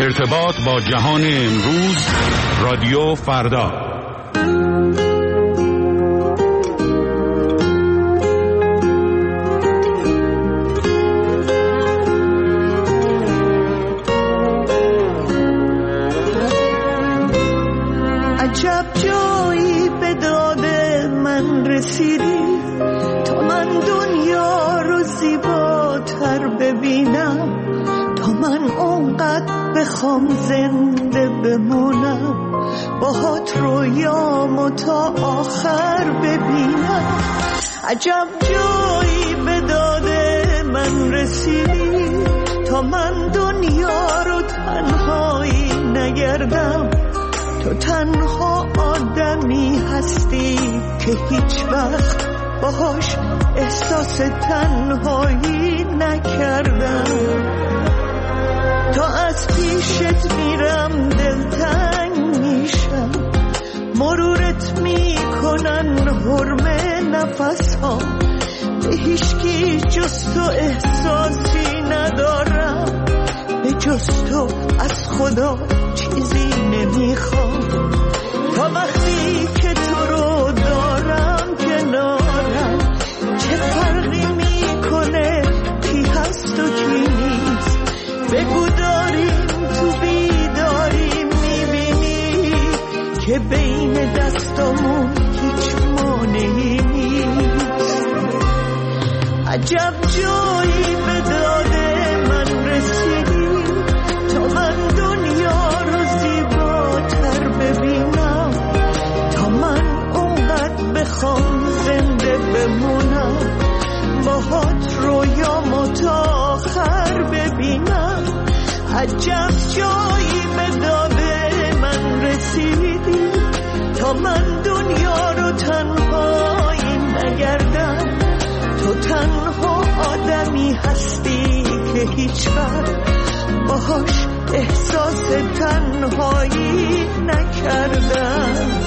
ارتباط با جهان امروز، رادیو فردا. عجب جایی به داد من رسیدی تا من دنیا رو زیباتر ببینم، تا من اونقدر بخوام زنده بمونم، باهات رویامو تا آخر ببینم. عجب جایی به داد من رسیدی تا من دنیا رو تنهایی نگردم، تو تنها آدمی هستی که هیچ وقت باهاش احساس تنهایی نکردم. تا از پیشت میرم دلتنگ میشم، مرورت میکنن حرمه نفس‌ها، به هیچکی جز تو احساسی ندارم، به جز تو از خدا چیزی نمیخوام. تا وقتی که تو رو دارم کنارم، چه فرقی میکنه کی هست و کی نیست؟ بگو داریم تو بیداری میبینی که بین دستامون هیچ مانعی نیست. عجب جایی به داد من رسیدی تا من دنیا رو زیباتر ببینم، تا من اونقدر بخوام زنده بمونم، باهات رویامو تا آخر ببینم. عجب جایی به داد من رسیدی تا من دنیا رو تنهایی نگردم، تو تنها آدمی هستی که هیچ وقت باهاش احساس تنهایی نکردم.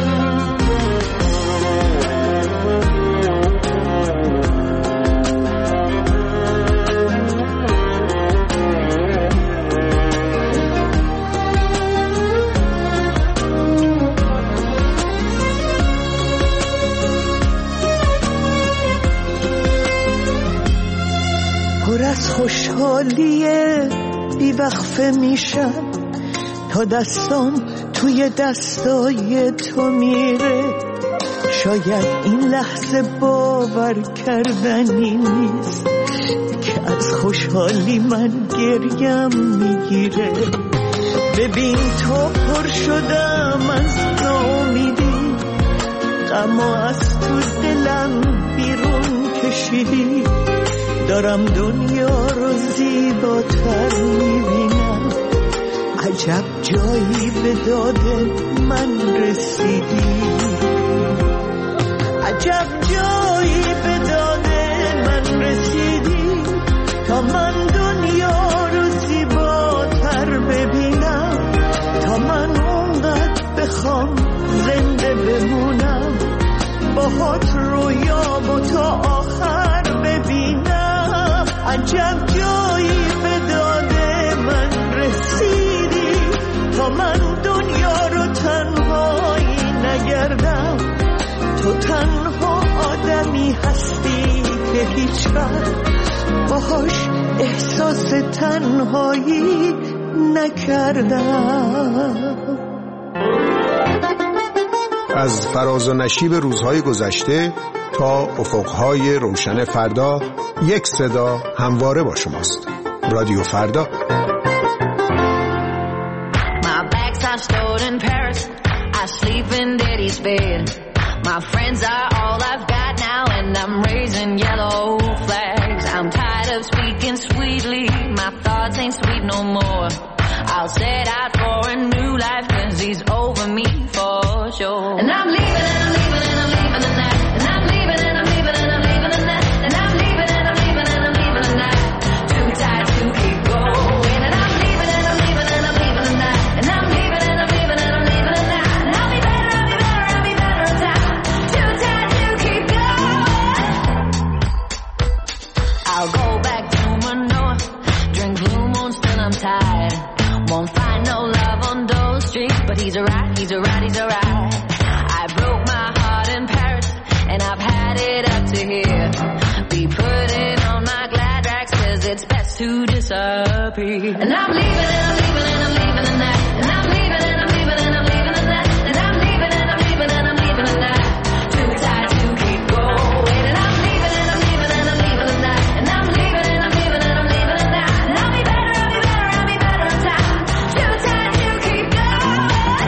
پر از خوشحالیه بیوقفه میشم تا دستام توی دستای تو میره. شاید این لحظه باور کردنی نیست که از خوشحالی من گریم میگیره. ببین تو پر شدم از ناامیدی، غم از تو دلم بیرون کشیدی، دارم دنیا رو زیباتر میبینم. عجب جایی به داد من رسیدی، عجب جایی به داد من رسیدی تا من دنیا رو زیباتر ببینم، تا من اونقدر بخوام زنده بمونم، باهات رویامو تا آخر ببینم. عجب جایی به داد من رسیدی تا من دنیا رو تنهایی نگردم، تو تنها آدمی هستی که هیچ وقت باهاش احساس تنهایی نکردم. از فراز و نشیب روزهای گذشته تا افقهای روشن فردا، یک صدا همواره با شماست. رادیو فردا. My bags are stored in Paris, I sleep in daddy's bed. My friends are all I've got now and I'm raising yellow flags. I'm tired of speaking sweetly, my thoughts ain't sweet no more. I'll set out for a new life 'cause he's over me for sure. And I'm leaving and I'm leaving and I'm leaving tonight. And I'm leaving and I'm leaving and I'm leaving tonight. And I'm leaving and I'm leaving and I'm leaving tonight. Too tired to keep going. And I'm leaving and I'm leaving and I'm leaving tonight. And I'm leaving and I'm leaving and I'm leaving tonight. And I'll be better, I'll be better, I'll be better in time. Too tired to keep going. I'll go back to Manoa, drink Blue Moon, still I'm tired. Won't find no love on those streets, but he's alright, he's alright, he's alright. I broke my heart in Paris, and I've had it up to here. Be putting on my glad rags, 'cause it's best to disappear. And I'm leaving, and I'm leaving, and I'm leaving tonight. And I'm leaving, and I'm leaving, and I'm leaving tonight. And I'm leaving, and I'm leaving, and I'm leaving tonight. Too tired to keep going. And I'm leaving, and I'm leaving, and I'm leaving tonight. And I'm leaving, and I'm leaving, and I'm leaving tonight. And I'll be better, I'll be better, I'll be better in time. Too tired to keep going.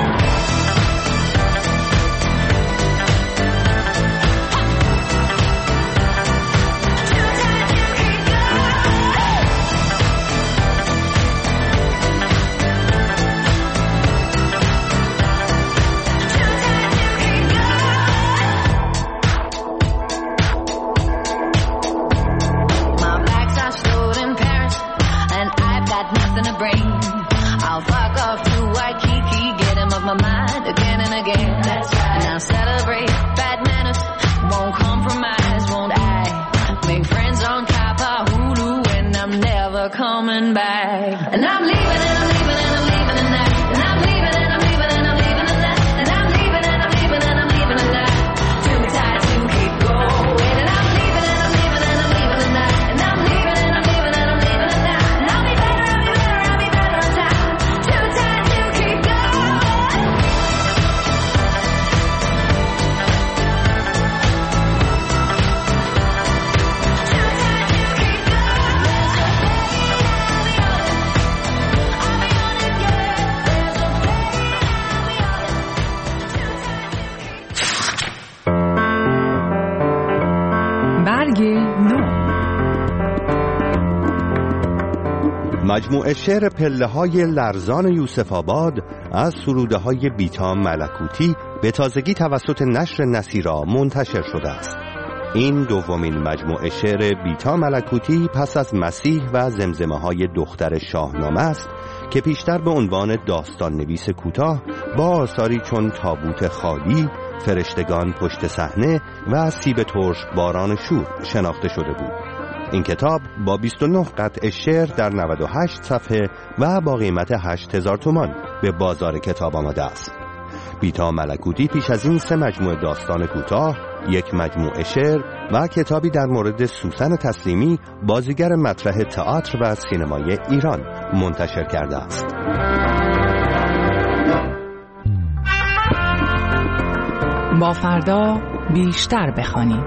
Nothing to bring. I'll fuck off to Waikiki, get him off my mind again and again. That's right. And I'll celebrate bad manners, won't compromise, won't I? Make friends on Kapahulu, and I'm never coming back. And I'm leaving, and I'm leaving, and I'm leaving tonight. And I'm leaving, and I'm leaving, and I'm leaving tonight. And I'm leaving, and I'm leaving, and I'm leaving tonight. Too tired to keep going. And I'm leaving, and I'm leaving, and I'm leaving tonight. And I'm leaving, and I'm leaving, and I'm leaving tonight. And I'll be better, I'll be better, I'll be better in time. Too tired to keep going. برگ نو. مجموعه شعر پله‌های لرزان یوسف آباد از سروده‌های بیتا ملکوتی به تازگی توسط نشر نصیرا منتشر شده است. این دومین مجموعه شعر بیتا ملکوتی پس از مسیح و زمزمه‌های دختر شاهنامه است که پیشتر به عنوان داستان نویس کوتاه با آثاری چون تابوت خالی، فرشتگان پشت صحنه و سیب ترش باران شور شناخته شده بود. این کتاب با 29 قطعه شعر در 98 صفحه و با قیمت 8000 تومان به بازار کتاب آمده است. بیتا ملکوتی پیش از این 3 مجموعه داستان کوتاه، 1 مجموعه شعر و کتابی در مورد سوسن تسلیمی، بازیگر مطرح تئاتر و سینمای ایران منتشر کرده است. با فردا بیشتر بخوانیم.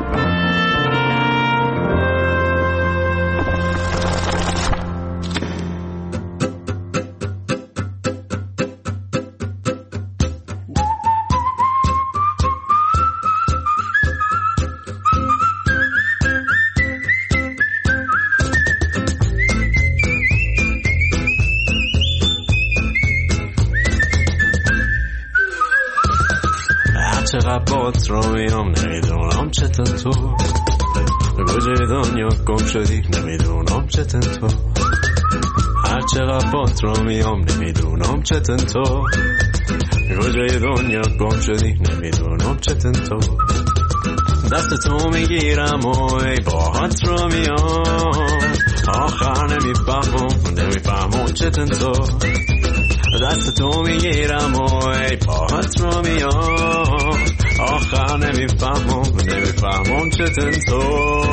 چقدر بات رو میام نمیدونم چطور تو به کجای دنیا گم شدی نمیدونم چطور تو هر چقدر بات رو میام نمیدونم چطور تو به کجای دنیا گم شدی نمیدونم چطور تو دست تو میگیرم و ای باهات رو میام آخر نمیفهمم چطور تو دست تو میگیرم و ای باهات رو میام آخر نمیفهمم چطور تو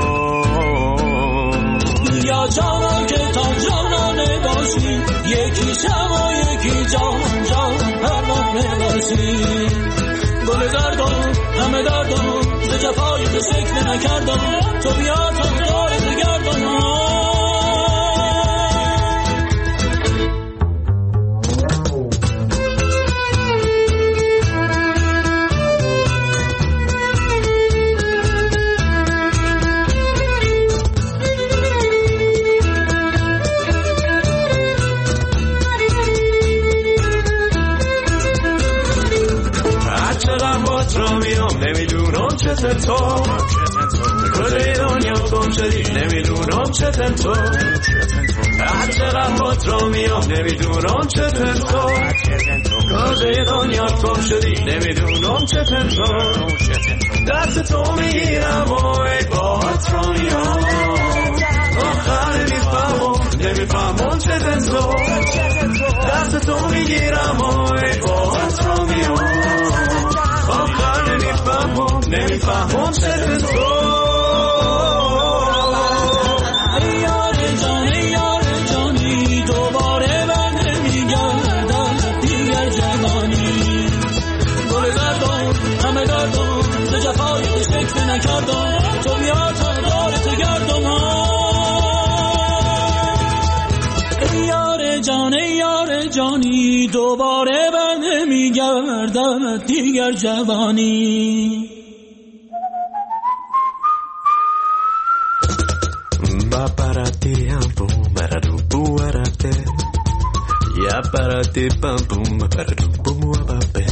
یا جانا که تا جانانه باشی یکی شب و یکی جان پروانه باشی گل زردم همه دردم ز جفای تو شکل نکردم تو بیا تا دارت گردم نمیدونم چطور تو کجای دنیا گم شدی نمیدونم چطور تو هر چقدر بات رو میام نمیدونم چطور تو کجای دنیا گم شدی نمیدونم چطور تو دست تو میگیرم و ای باهات رو میام آخر نمیفهمم چطور تو دست نمیفهمم سر تو. تو بیا تا دارت گردم ای یار جانی دوباره بر نمیگردد دیگر جوانی. Ba-ba-da-dee, boom, ba-da-doo-boo, ba-da-dee. Ya ba-da-dee, bum, boom, ba-da-doo-boom, ba-ba-bee.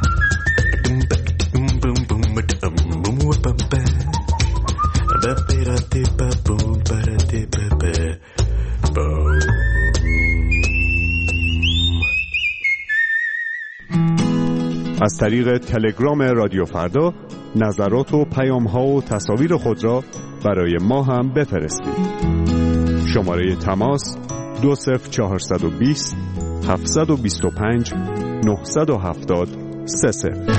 از طریق تلگرام رادیو فردا نظرات و پیام‌ها و تصاویر خود را برای ما هم بفرستید. شماره تماس 20420 725 970 30.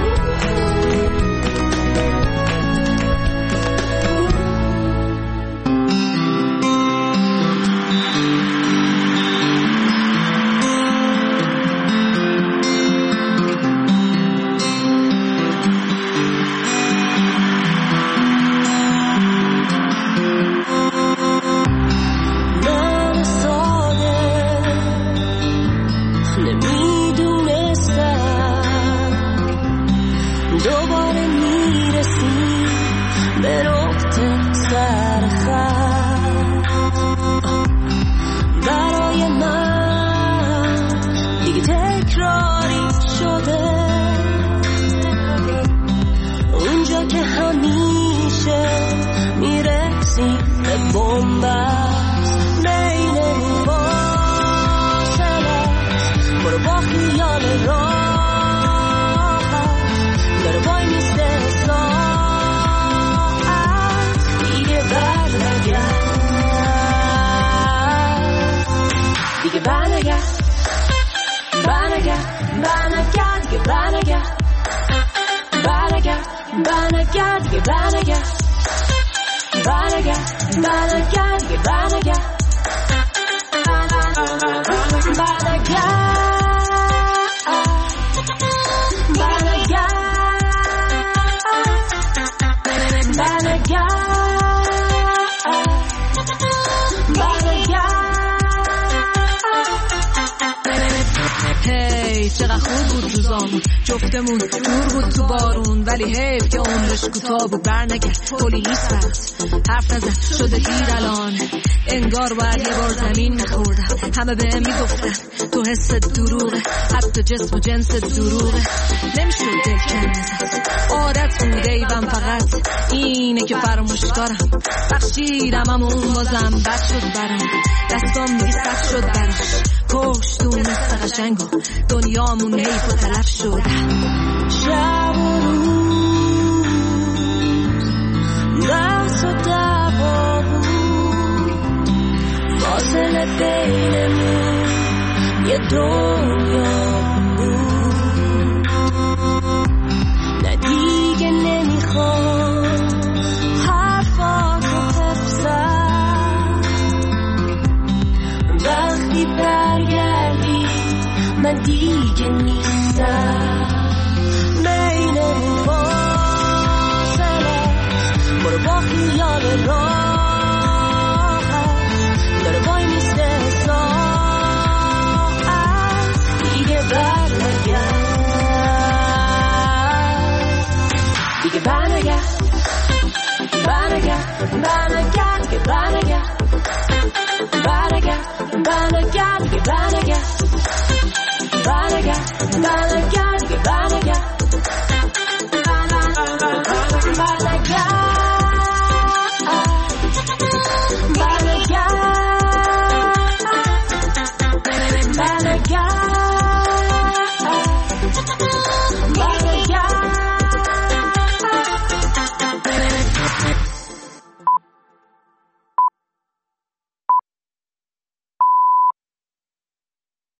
چقدر خوب بود روزامون جفتمون نور بود تو بارون ولی حیف که عمرش کوتاه بود برنگرد کلی هیچ وقت حرف نزد شده دیر الان انگار باید یه بار زمین میخوردم همه بهم میگفتن تو حس دروغه حتی جسم و جنس دروغه نمیشد دل کنزد عادت بود ایبم فقط اینه که فراموش دارم بخشیدم همون بازم بد شد برام دستام میگی سخت شد براش کش دونست قشنگو دنیامون حیف و تلف شد شب و روز بحث و دعوا بود فاصله بینمون یه دنیا بود نه دیگه نمیخوام حرفاتو حفظم وقتی برگردی من دیگه نیستم بین اون فاصله برو با خیال راحت داره وای میسته ساعت دیگه برنگرد دیگه برنگرد دیگه برنگرد